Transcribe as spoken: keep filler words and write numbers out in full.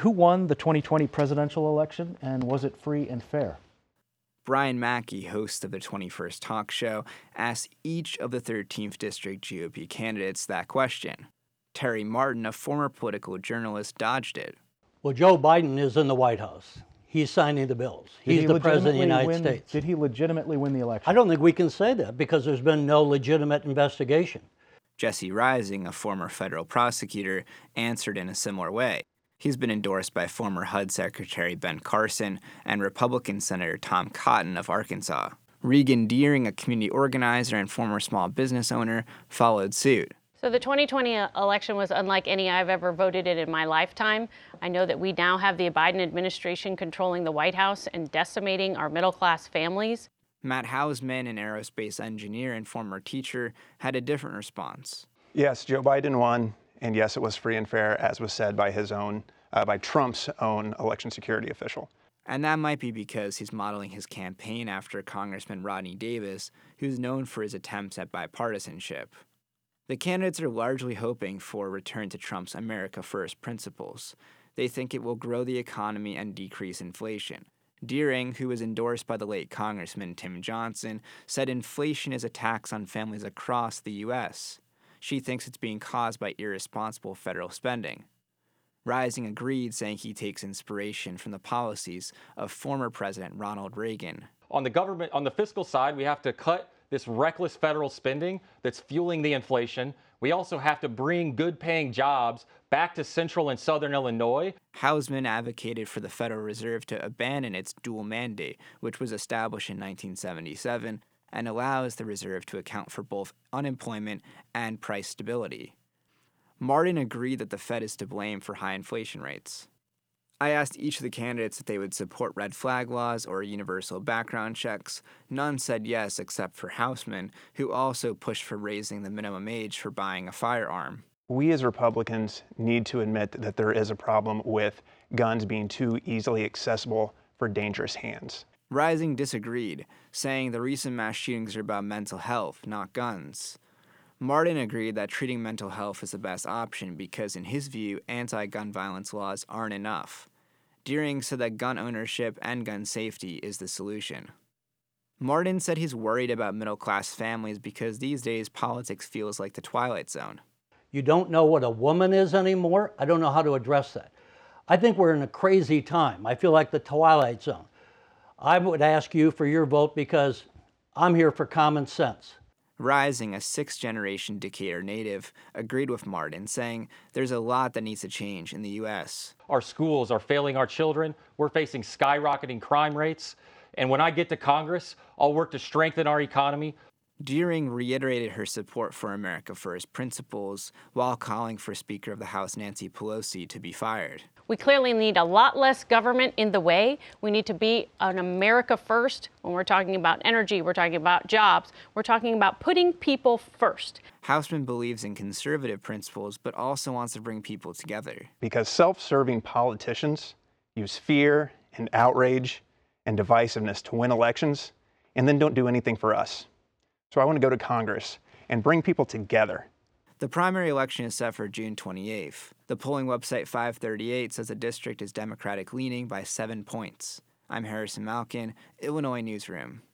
Who won the twenty twenty presidential election, and was it free and fair? Brian Mackey, host of the twenty-first Talk Show, asked each of the thirteenth District G O P candidates that question. Terry Martin, a former political journalist, dodged it. Well, Joe Biden is in the White House. He's signing the bills. Did He's he the president of the United win, States. Did he legitimately win the election? I don't think we can say that because there's been no legitimate investigation. Jesse Rising, a former federal prosecutor, answered in a similar way. He's been endorsed by former H U D Secretary Ben Carson and Republican Senator Tom Cotton of Arkansas. Regan Deering, a community organizer and former small business owner, followed suit. So the twenty twenty election was unlike any I've ever voted in in my lifetime. I know that we now have the Biden administration controlling the White House and decimating our middle-class families. Matt Hausman, an aerospace engineer and former teacher, had a different response. Yes, Joe Biden won, and yes, it was free and fair, as was said by his own, uh, by Trump's own election security official. And that might be because he's modeling his campaign after Congressman Rodney Davis, who's known for his attempts at bipartisanship. The candidates are largely hoping for a return to Trump's America First principles. They think it will grow the economy and decrease inflation. Deering, who was endorsed by the late Congressman Tim Johnson, said inflation is a tax on families across the U S. She thinks it's being caused by irresponsible federal spending. Rising agreed, saying he takes inspiration from the policies of former President Ronald Reagan. On the government, on the fiscal side, we have to cut this reckless federal spending that's fueling the inflation. We also have to bring good-paying jobs back to central and southern Illinois. Hausman advocated for the Federal Reserve to abandon its dual mandate, which was established in nineteen seventy-seven, and allows the reserve to account for both unemployment and price stability. Martin agreed that the Fed is to blame for high inflation rates. I asked each of the candidates if they would support red flag laws or universal background checks. None said yes except for Hausman, who also pushed for raising the minimum age for buying a firearm. We as Republicans need to admit that there is a problem with guns being too easily accessible for dangerous hands. Rising disagreed, saying the recent mass shootings are about mental health, not guns. Martin agreed that treating mental health is the best option because, in his view, anti-gun violence laws aren't enough. Deering said that gun ownership and gun safety is the solution. Martin said he's worried about middle-class families because these days politics feels like the Twilight Zone. You don't know what a woman is anymore? I don't know how to address that. I think we're in a crazy time. I feel like the Twilight Zone. I would ask you for your vote because I'm here for common sense. Rising, a sixth-generation Decatur native, agreed with Martin, saying there's a lot that needs to change in the U S. Our schools are failing our children. We're facing skyrocketing crime rates. And when I get to Congress, I'll work to strengthen our economy. Deering reiterated her support for America First principles while calling for Speaker of the House Nancy Pelosi to be fired. We clearly need a lot less government in the way. We need to be an America first. When we're talking about energy, we're talking about jobs, we're talking about putting people first. Hausman believes in conservative principles, but also wants to bring people together. Because self-serving politicians use fear and outrage and divisiveness to win elections and then don't do anything for us. So I want to go to Congress and bring people together. The primary election is set for June twenty-eighth. The polling website five thirty-eight says the district is Democratic leaning by seven points. I'm Harrison Malkin, Illinois Newsroom.